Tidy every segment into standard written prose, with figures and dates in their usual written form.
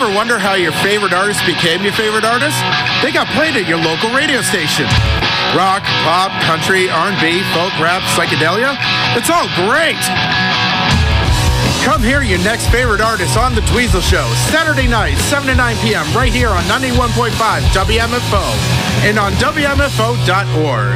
ever wonder how your favorite artist became your favorite artist? They got played at your local radio station. Rock, pop, country, R&B, folk, rap, psychedelia. It's all great. Come hear your next favorite artist on The Dweezil Show, Saturday night, 7 to 9 p.m. right here on 91.5 WMFO and on WMFO.org.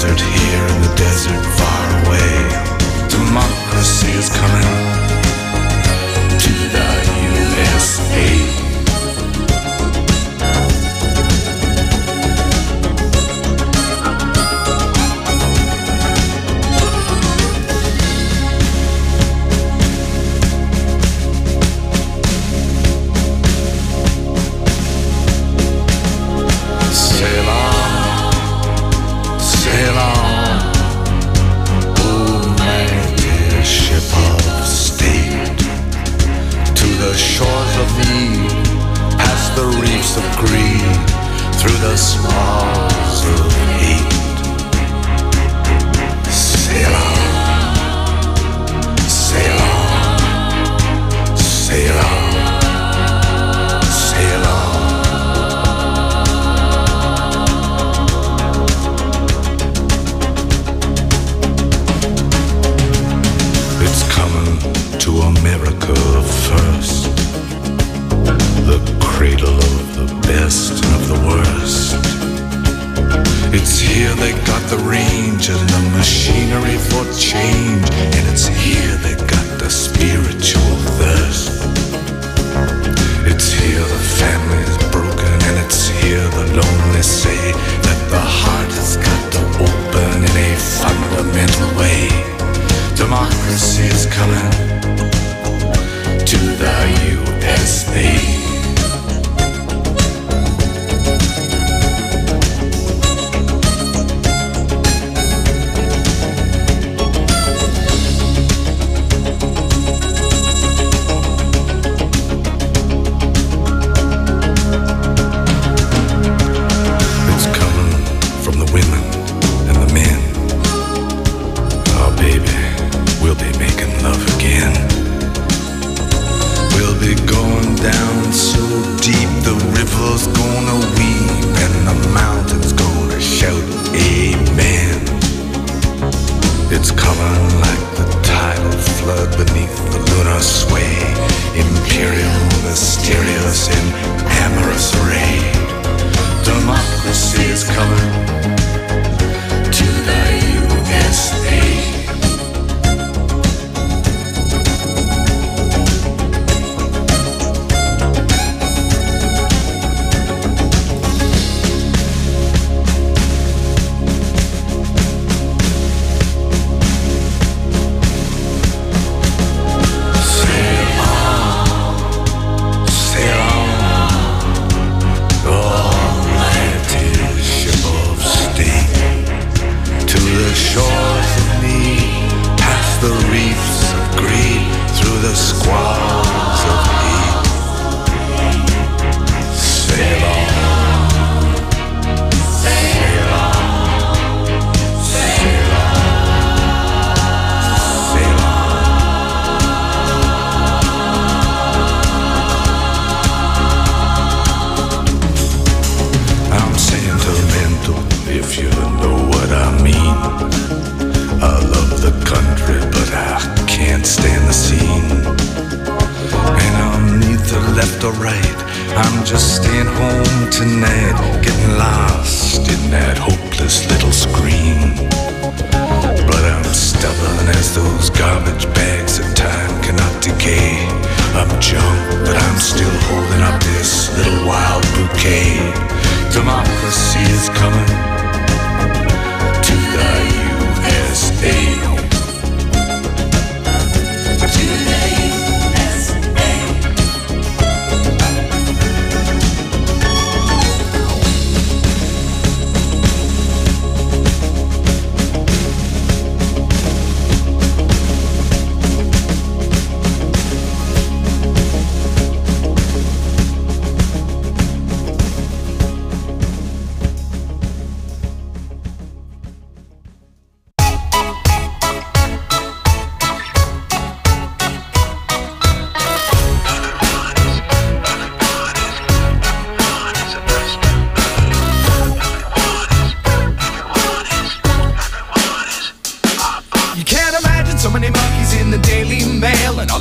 desert here and the desert far away. Democracy is coming to the USA. Through the smalls of hate, sail on, sail on, sail on, sail on. It's coming to America first, the cradle of the best and of the worst. It's here they got the range and the machinery for change, and it's here they got the spiritual thirst. It's here the family's broken, and it's here the lonely say that the heart has got to open in a fundamental way. Democracy is coming to the USA.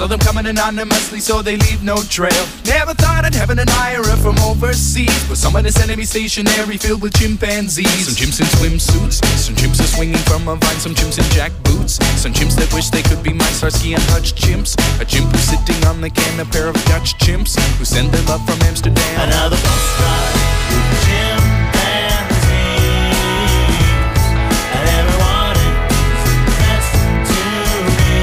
of them coming anonymously so they leave no trail. Never thought I'd have an admirer from overseas, but someone is sending me stationery filled with chimpanzees. Some chimps in swimsuits, some chimps are swinging from a vine, some chimps in jack boots, some chimps that wish they could be my Starsky and Hutch chimps. A chimp who's sitting on the can, a pair of Dutch chimps who send their love from Amsterdam. Another postcard with chimpanzees, and everyone is addressed to me.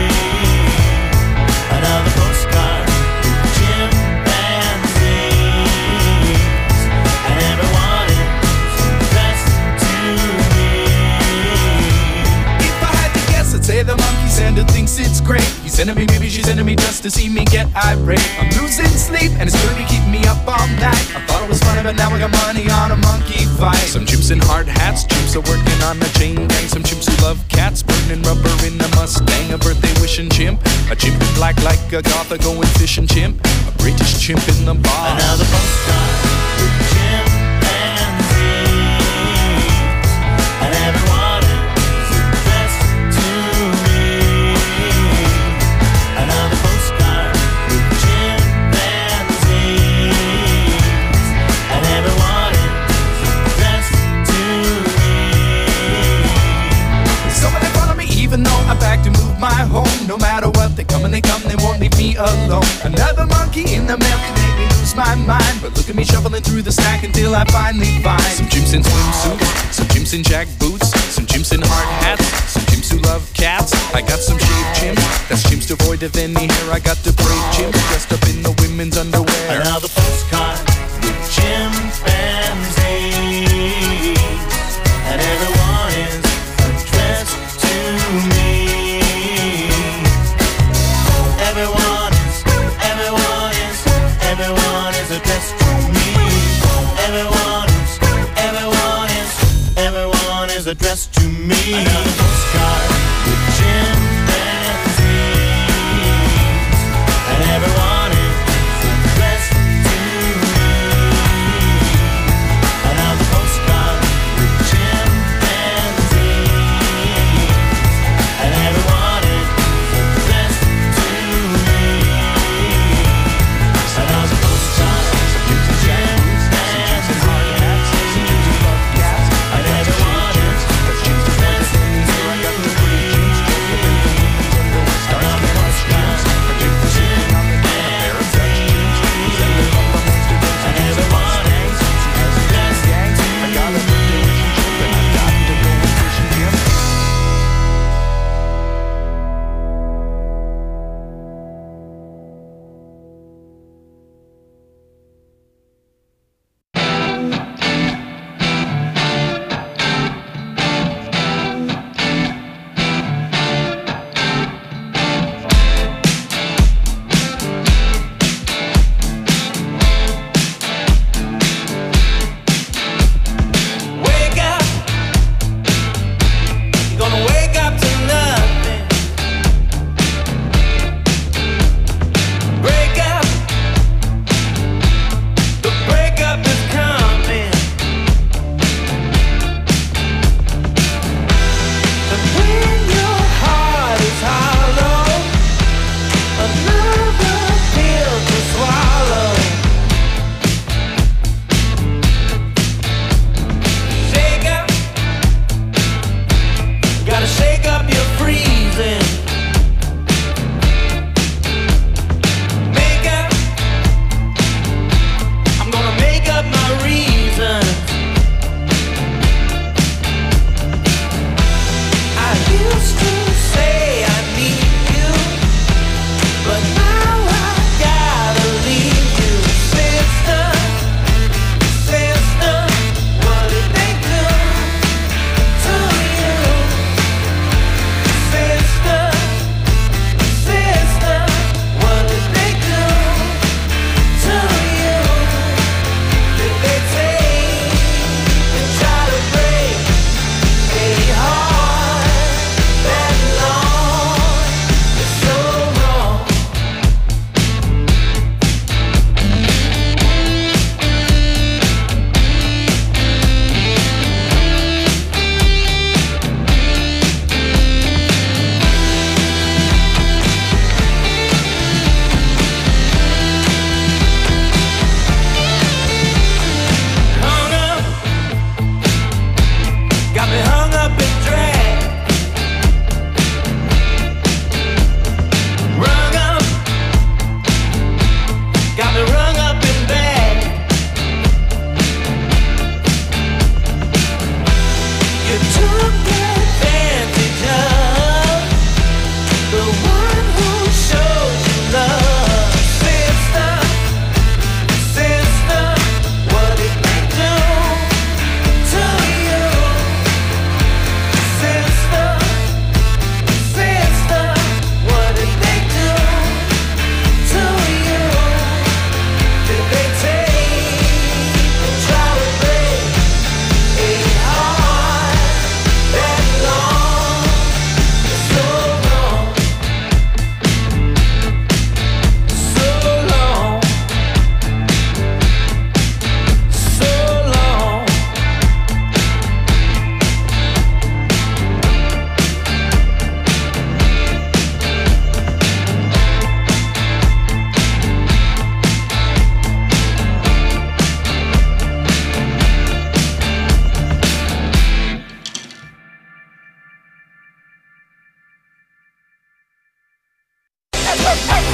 Another postcard with chimpanzees, and everyone is addressed to me. If I had to guess, I'd say the monkey sender thinks it's great. He's sending me, maybe she's sending me just to see me get irate. I'm losing sleep and it's gonna be keeping me up all night. I thought it was funny, but now I got money on a monkey fight. Some chimps in hard hats, chimps are working on a chain gang. Some chimps who love cats, burning rubber in a Mustang. A birthday wishing chimp, a chimp in black like a goth, a going fishing chimp, a British chimp in the bar. Another postcard with chimpanzees, and everyone is addressed to me. Another postcard with chimpanzees, and everyone is addressed to me. Somebody follow me even though I'm back to move my home. No matter what, they come and they come, they won't leave me alone. Another monkey in the mail can make me lose my mind, but look at me shuffling through the stack until I finally find some chimps in swimsuits, some chimps in jack boots, some chimps in hard hats, some chimps who love cats. I got some shaved chimps, that's chimps devoid of any hair. I got the brave chimps dressed up in the women's underwear. Another postcard with chimpanzees, and everyone is addressed to me. Everyone is addressed to me. Everyone is addressed to me. Another postcard with chimpanzees, and everyone is addressed to me. Another postcard with chimpanzees, and everyone is addressed to me. Another postcard with chimpanzees, and everyone is addressed to me.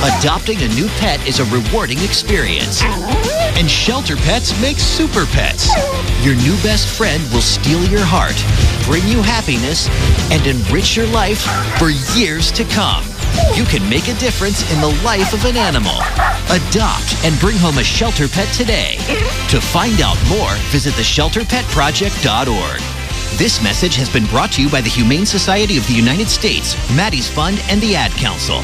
Adopting a new pet is a rewarding experience. And Shelter Pets makes super pets. Your new best friend will steal your heart, bring you happiness, and enrich your life for years to come. You can make a difference in the life of an animal. Adopt and bring home a shelter pet today. To find out more, visit theshelterpetproject.org. This message has been brought to you by the Humane Society of the United States, Maddie's Fund, and the Ad Council.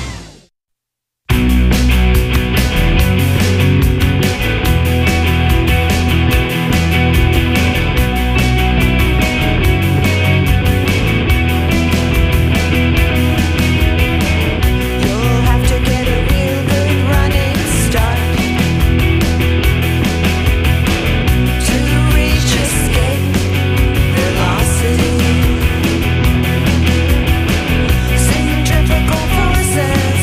Centrifugal forces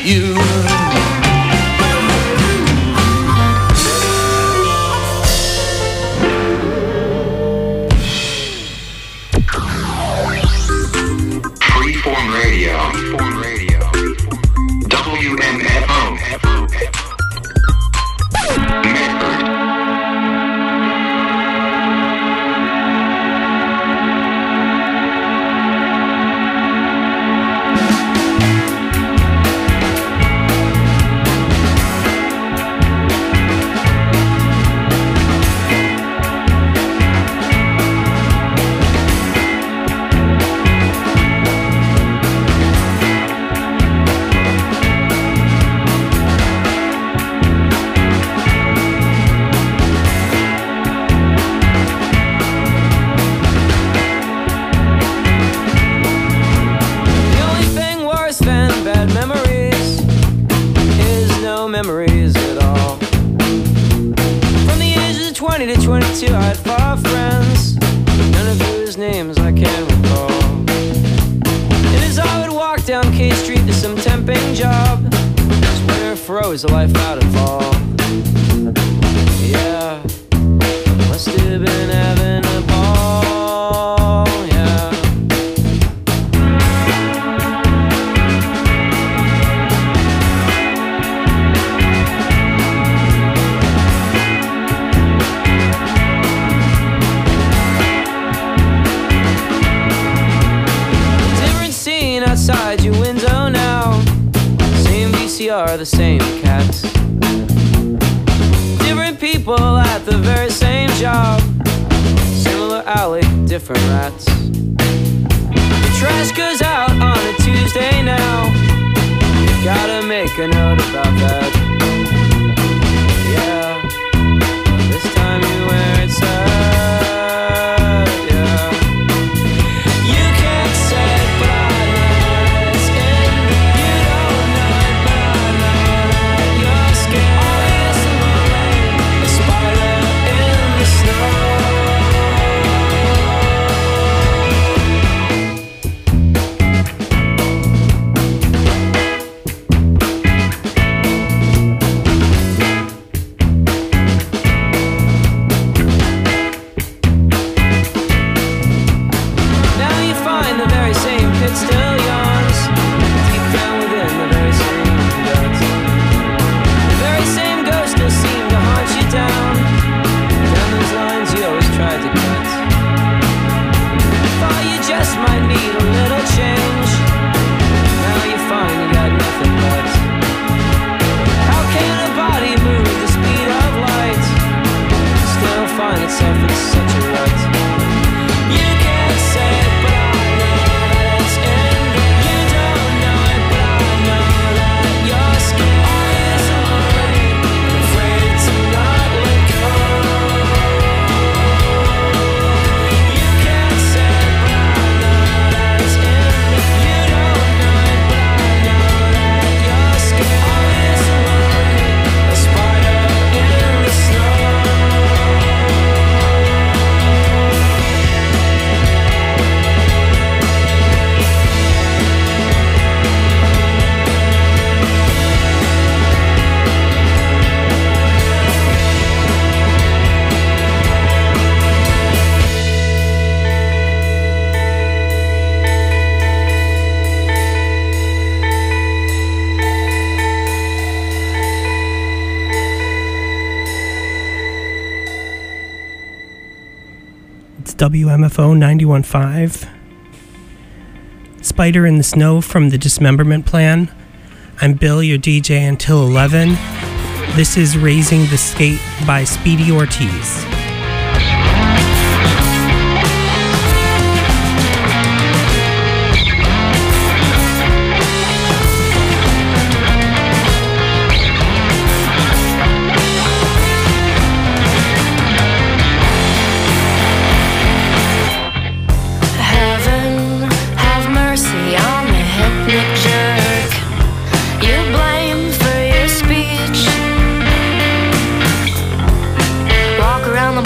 you. Freeform Radio. WMFO. Medford. Memories at all. From the ages of 20 to 22, I had 5 friends, none of whose names I can recall. And as I would walk down K Street to some temping job, this winter froze the life out of all. Yeah, I must have been having a ball, yeah. Outside your window now, same VCR, the same cats, different people at the very same job, similar alley, different rats. The trash goes out on a Tuesday now, you gotta make a note about that. Yeah, this time you wear it sad, yeah. You can't say it, but I WMFO 91.5. Spider in the Snow from the Dismemberment Plan. I'm Bill, your DJ until 11. This is Raising the Skate by Speedy Ortiz. Around the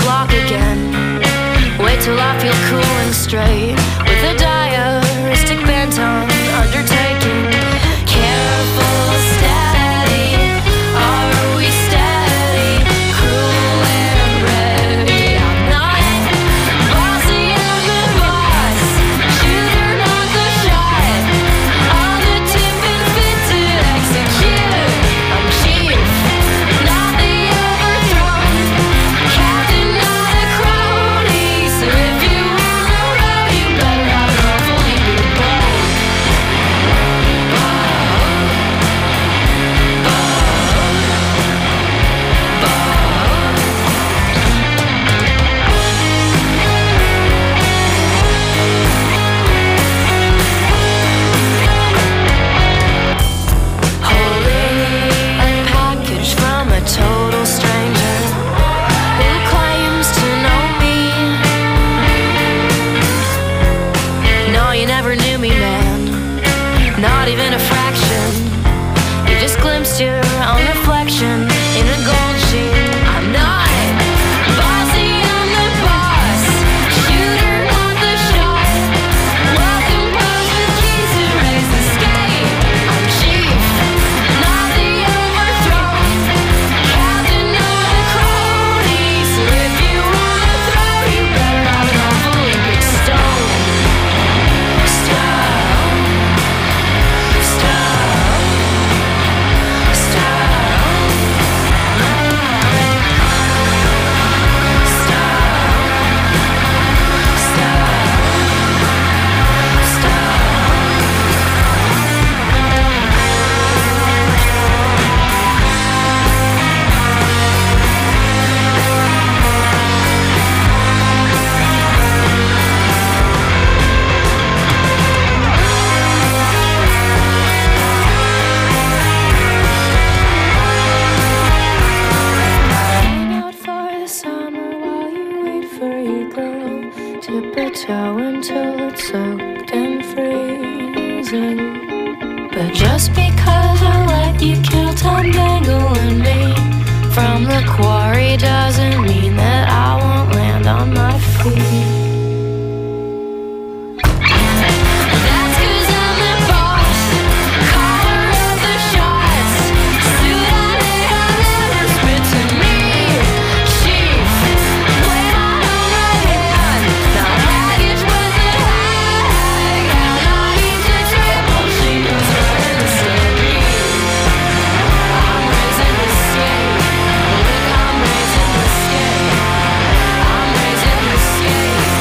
cold, soaked and freezing. But just because I let you kill time dangling me from the quarry doesn't mean that I won't land on my feet. I'm raising the skate.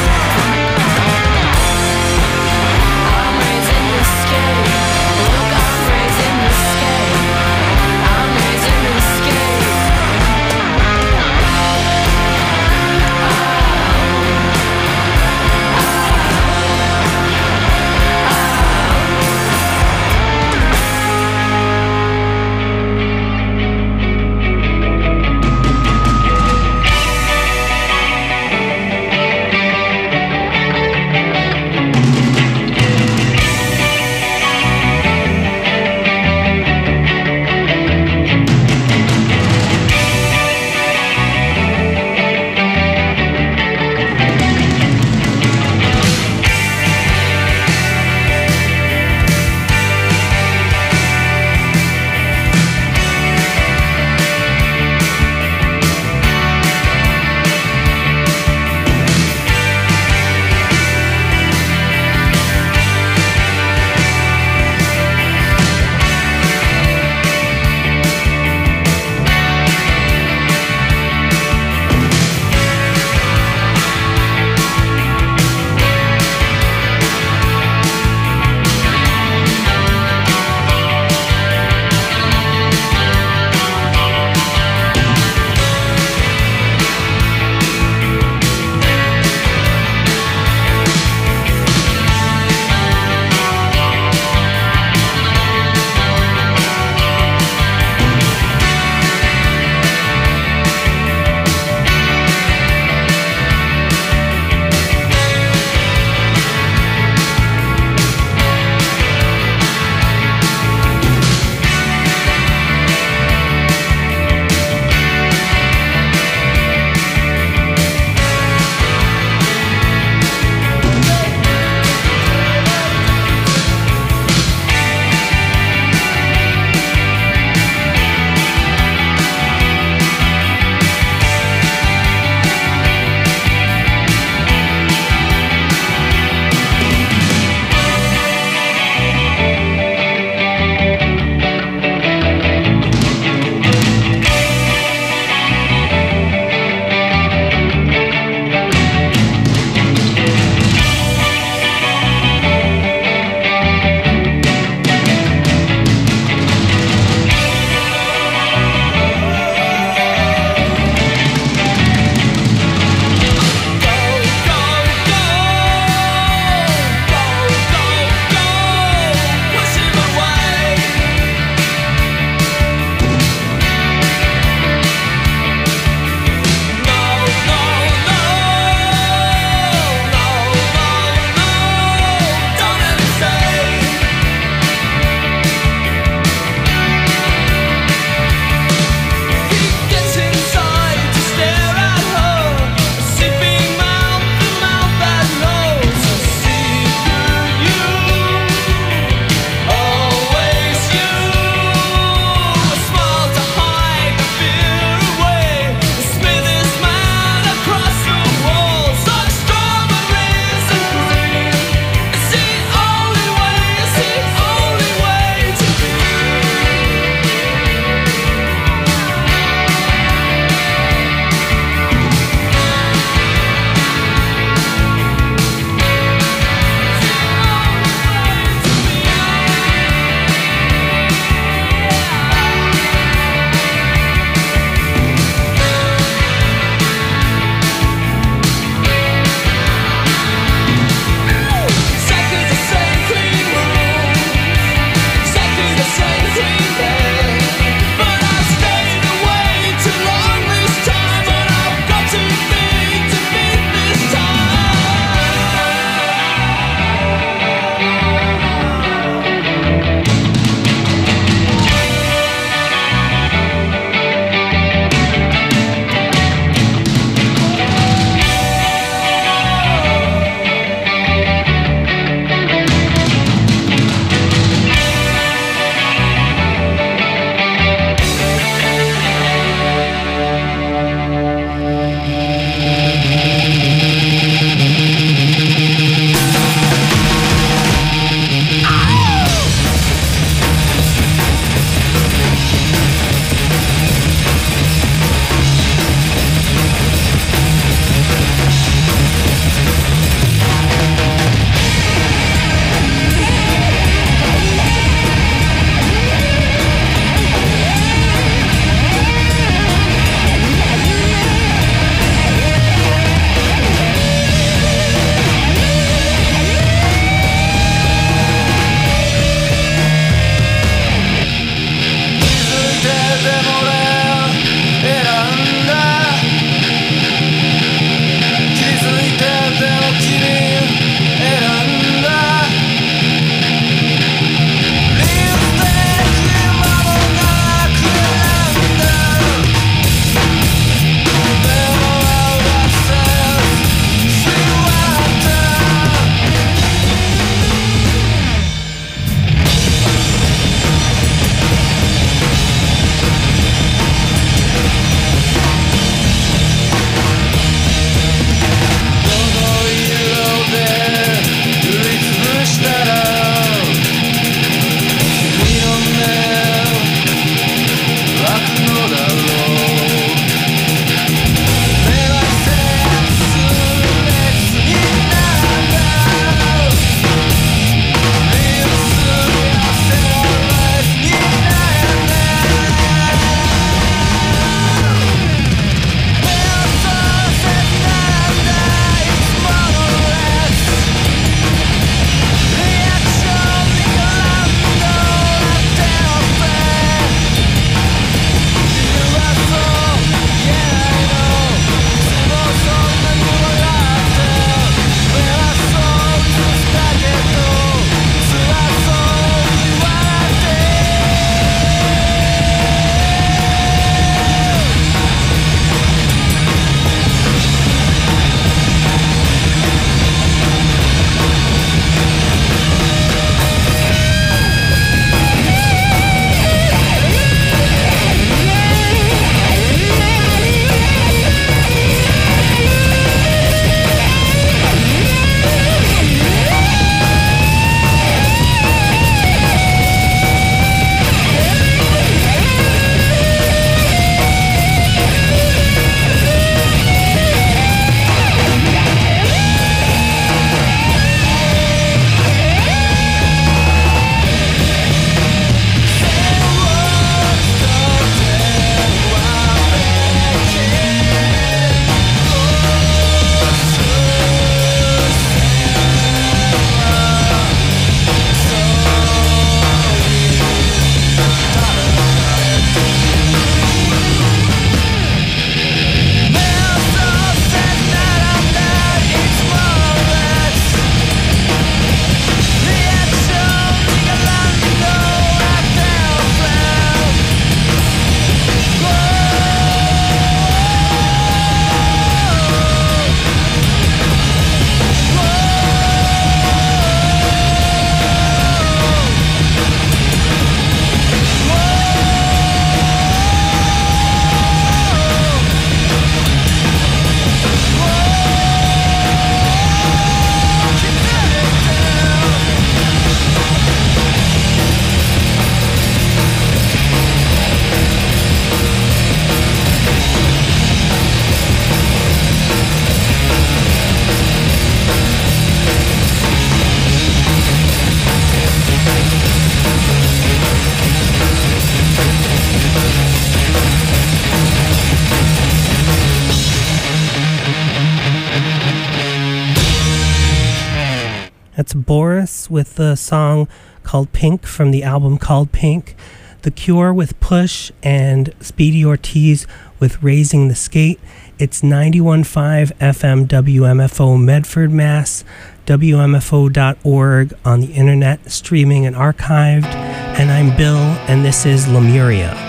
That's Boris with the song called Pink from the album called Pink. The Cure with Push, and Speedy Ortiz with Raising the Skate. It's 91.5 FM WMFO Medford, Mass. WMFO.org on the internet, streaming and archived. And I'm Bill, and this is Lemuria.